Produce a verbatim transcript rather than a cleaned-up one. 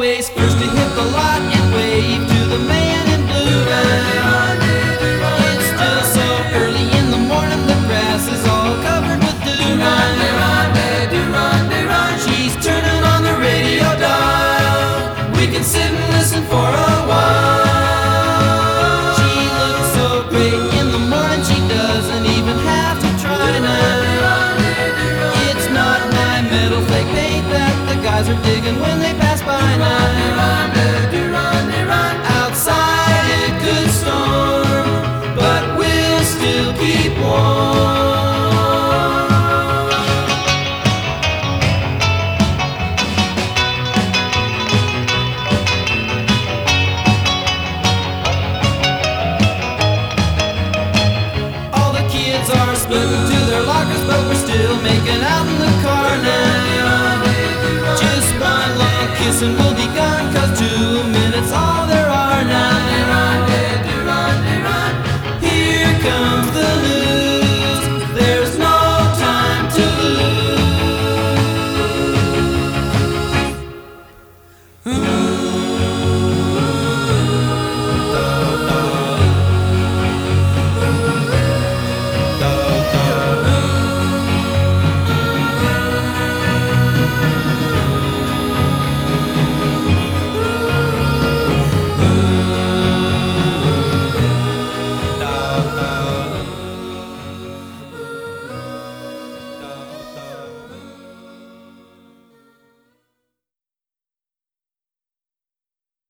always first to hit the lot and wave to the man in blue. It's still so early in the morning, the grass is all covered with dew. She's turning on the radio dial. We can sit and listen for a while. She looks so great in the morning, she doesn't even have to try now. It's not my metal flake paint that the guys are digging when they pass by now.